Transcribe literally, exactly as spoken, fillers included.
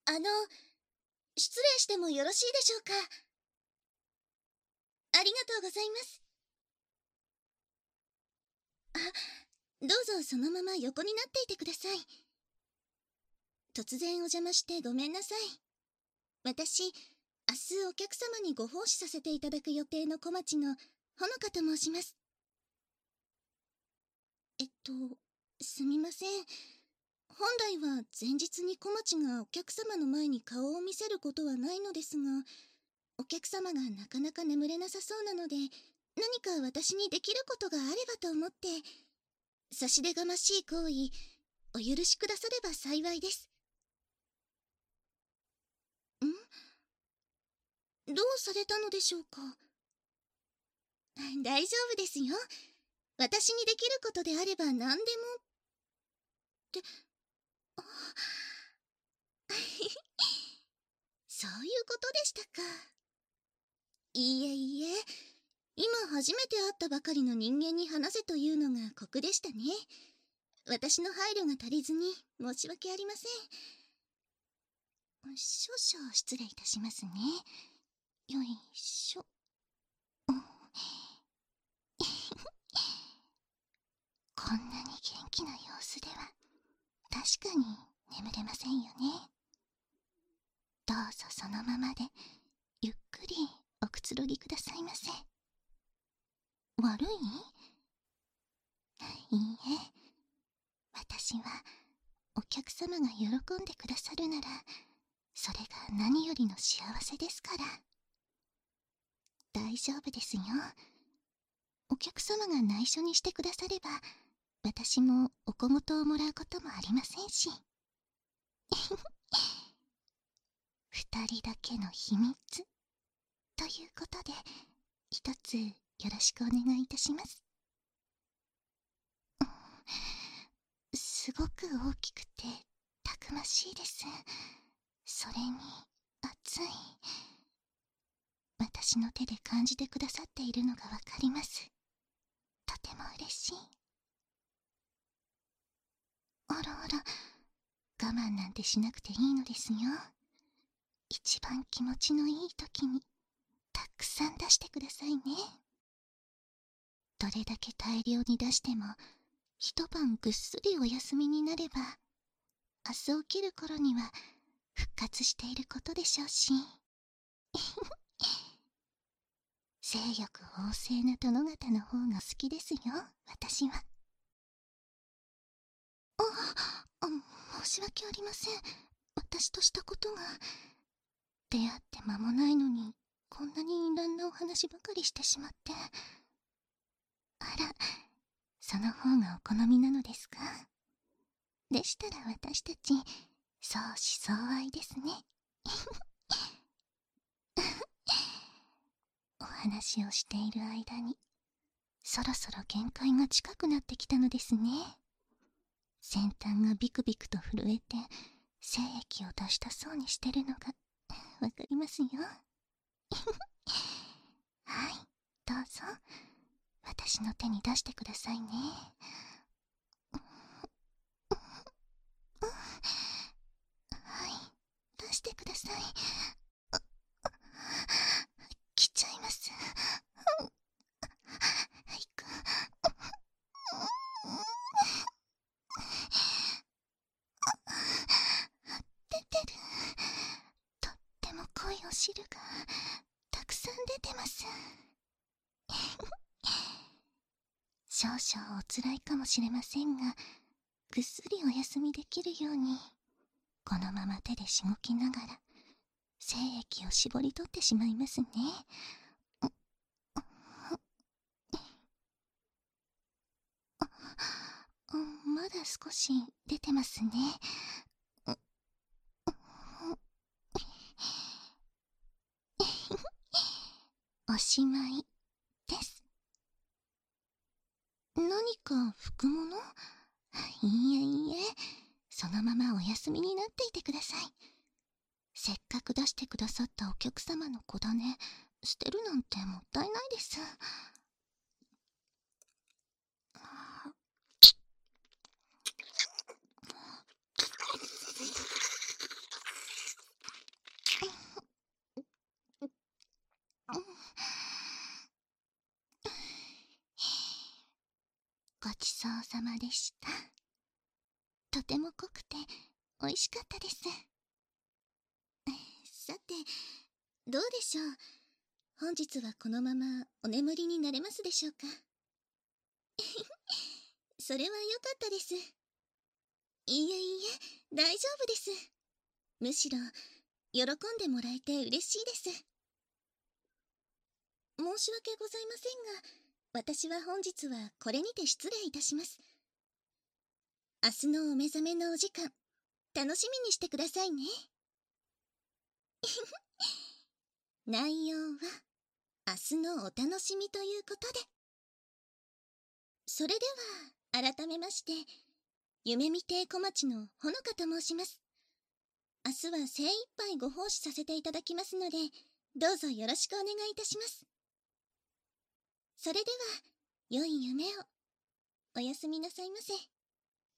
あの、失礼してもよろしいでしょうか。ありがとうございます。あ、どうぞそのまま横になっていてください。突然お邪魔してごめんなさい。私、明日お客様にご奉仕させていただく予定の小町のほのかと申します。えっと、すみません。本来は前日に小町がお客様の前に顔を見せることはないのですが、お客様がなかなか眠れなさそうなので、何か私にできることがあればと思って、差し出がましい行為、お許しくだされば幸いです。ん？どうされたのでしょうか？大丈夫ですよ。私にできることであれば何でも。って、あそういうことでしたか。いいえいいえ、今初めて会ったばかりの人間に話せというのが酷でしたね。私の配慮が足りずに申し訳ありません。少々失礼いたしますね。よいしょ。こんなに元気な様子では確かに眠れませんよね。どうぞそのままでゆっくりおくつろぎくださいませ。悪い？いいえ、私はお客様が喜んでくださるならそれが何よりの幸せですから。大丈夫ですよ。お客様が内緒にしてくだされば私もお小言をもらうこともありませんし。二人だけの秘密ということで一つよろしくお願いいたします。すごく大きくてたくましいです。それに熱い。私の手で感じてくださっているのがわかります。とても嬉しい。あらあら、我慢なんてしなくていいのですよ。一番気持ちのいい時にたくさん出してくださいね。どれだけ大量に出しても一晩ぐっすりお休みになれば明日起きる頃には復活していることでしょうし。性欲旺盛な殿方の方が好きですよ、私は。あ、あ、申し訳ありません。私としたことが。出会って間もないのにこんなに淫乱なお話ばかりしてしまって。あら、その方がお好みなのですか？でしたら私たち相思相愛ですね。お話をしている間にそろそろ限界が近くなってきたのですね。先端がビクビクと震えて精液を出したそうにしてるのがわかりますよ。はい、どうぞ私の手に出してくださいね。はい、出してください。来ちゃいます。はいく出てる。とっても濃いお汁がたくさん出てます。少々おつらいかもしれませんが、ぐっすりお休みできるようにこのまま手でしごきながら精液を絞り取ってしまいますね。まだ少し出てますね。おしまいです。何か拭くもの？いいえいいえ、そのままお休みになっていてください。せっかく出してくださったお客様の子種捨てるなんてもったいないです。 さまでした。とても濃くて美味しかったです。さて、どうでしょう。本日はこのままお眠りになれますでしょうか。それは良かったです。いいえいいえ、大丈夫です。むしろ喜んでもらえて嬉しいです。申し訳ございませんが、私は本日はこれにて失礼いたします。明日のお目覚めのお時間、楽しみにしてくださいね。内容は明日のお楽しみということで。それでは改めまして、夢見亭小町のほのかと申します。明日は精一杯ご奉仕させていただきますので、どうぞよろしくお願いいたします。それでは良い夢を。おやすみなさいませ。